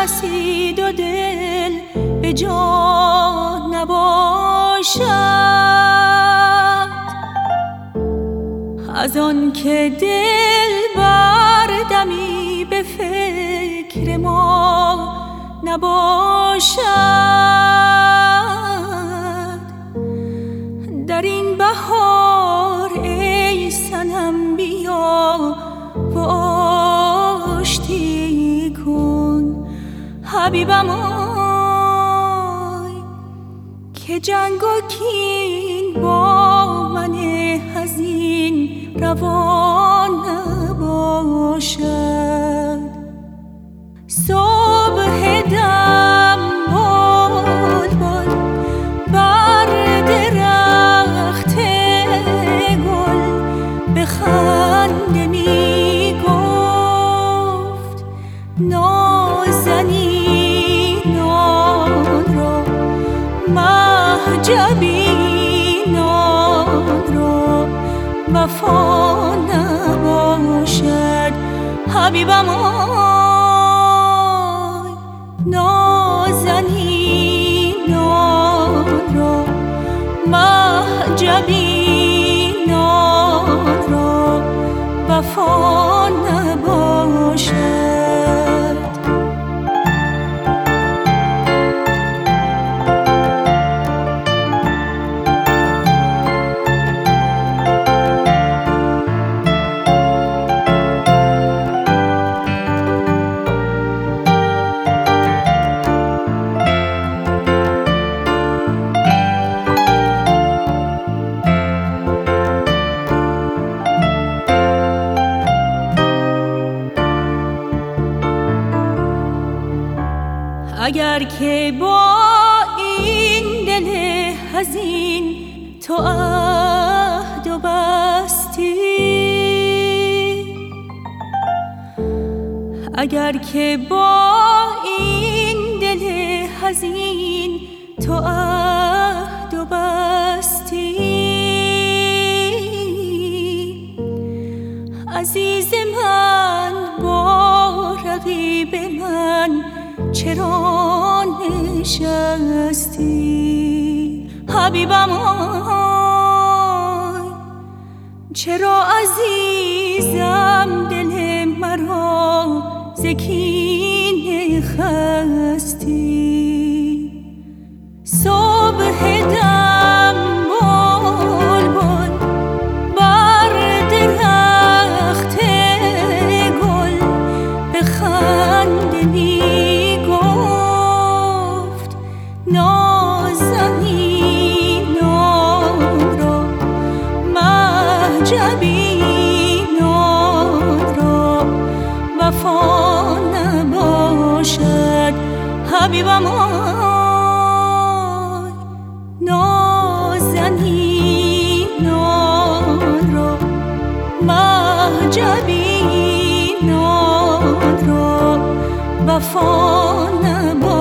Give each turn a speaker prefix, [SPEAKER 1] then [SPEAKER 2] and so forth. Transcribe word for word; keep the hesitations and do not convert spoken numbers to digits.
[SPEAKER 1] کسی دو دل به جا نباشد، از آن که دل بر دمی به فکر ما نباشد. در این بهار ای صنم بیا و آشتی کن حبیبم آی، که جنگ و کین با من حزین روا نباشد. صبح دم بلبل بر درخت گل به خنده می گفت، نازنینان را مهجبینان را وفا نباشد حبیبم آی، نازنینان را مهجبینان را وفا نباشد. اگر که با این دل حزین تو عهد و بستی، اگر که با این دل حزین تو عهد و بستی، عزیز من با رقیب من چرا نشستی حبیبم آی، چرا عزیزم دل مرا ز کینه خستی. صبح دم بلبل بر درخت گل به خنده می گفت، نازنینان را مهجبینان را وفا نباشد حبیبم آی، نازنینان را مهجبینان را وفا نباشد.